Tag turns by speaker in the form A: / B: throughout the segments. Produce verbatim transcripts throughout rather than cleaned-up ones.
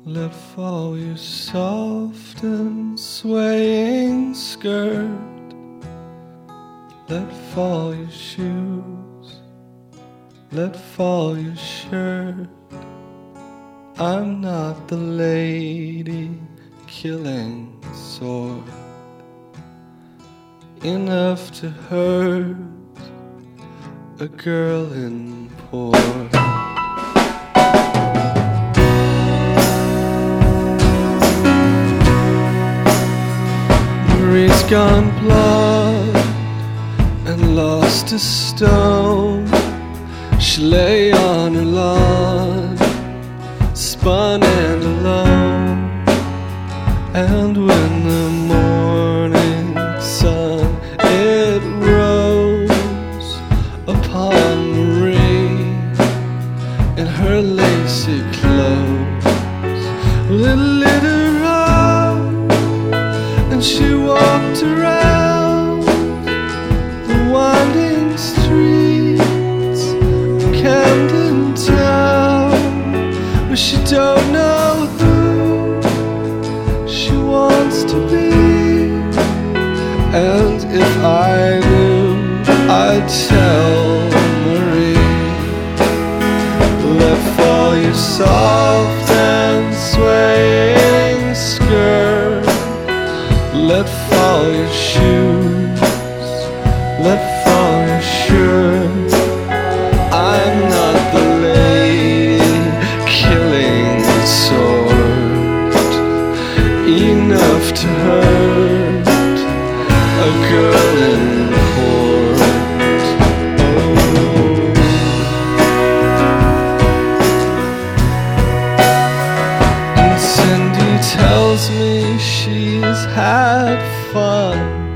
A: Let fall your soft and swaying skirt. Let fall your shoes. Let fall your shirt. I'm not the lady killing sword enough to hurt a girl in port. Marie's gone blood and lost a stone. She lay on her lawn, spun and alone. And when the morning sun it rose upon Marie in her lacy clothes, well, it lit her up, and she walked around the winding streets of Camden Town, where she don't know who she wants to be. And if I knew, I'd tell Marie, let fall your soft and swaying skirt. Let fall your shoes. Let fall your shirt. I'm not the lady killing sword enough to hurt a girl in port. Oh. And Cindy tells me she's had fun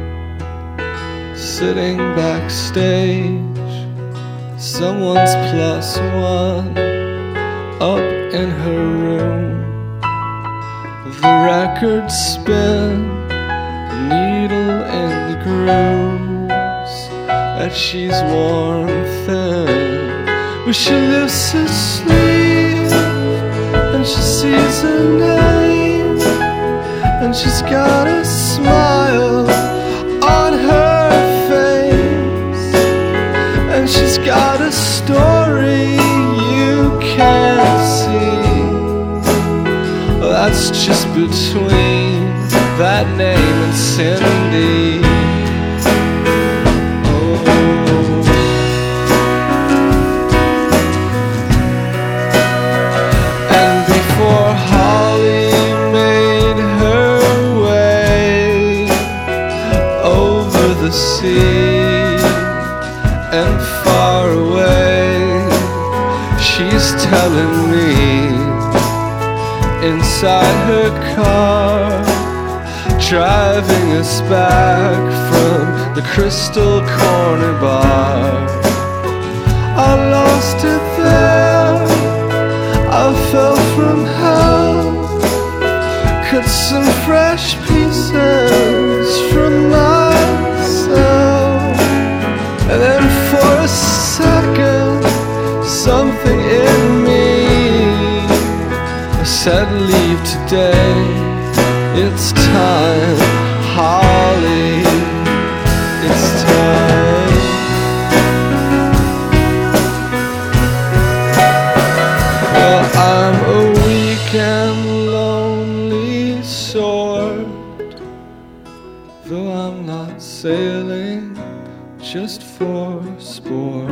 A: sitting backstage, someone's plus one up in her room. The records spin, needle in the grooves that she's worn thin, where she lifts her sleeve and she sees her name, and she's got a smile on her face, and she's got a story you can't see. That's just between that name and Cindy. Oh. And before Holly made her way over the sea and far away, she's telling me inside her car, driving us back from the Crystal Corner Bar. I lost it there, I fell from hell, cut some fresh pieces from myself, and then for a second something in me said leave today. It's time, Holly, it's time. Well, I'm a weak and lonely sort, though I'm not sailing just for sport.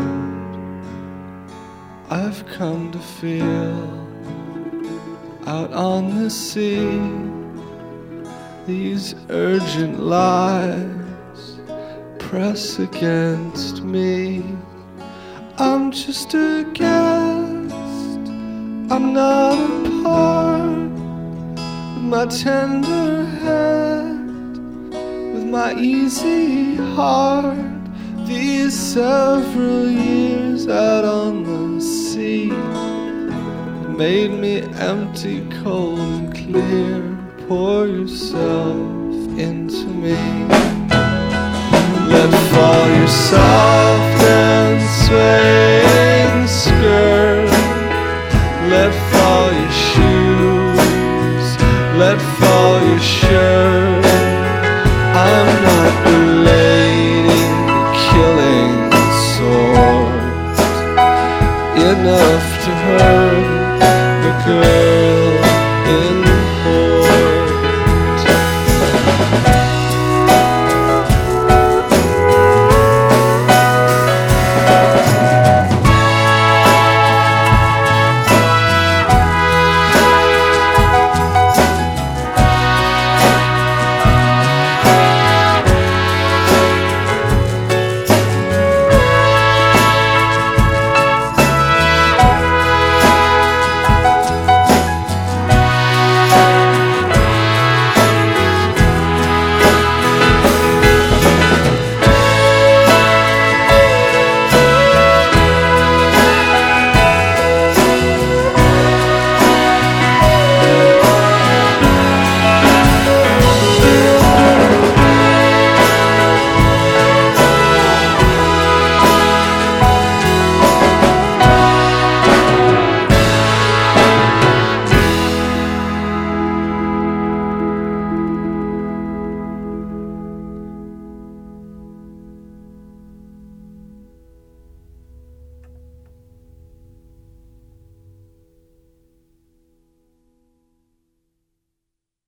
A: I've come to feel out on the sea these urgent lies press against me. I'm just a guest, I'm not a part. With my tender head, with my easy heart, these several years out on the sea made me empty, cold and clear. Pour yourself into me. Let fall your soft and swaying skirt. Let fall your shoes. enough to hurt.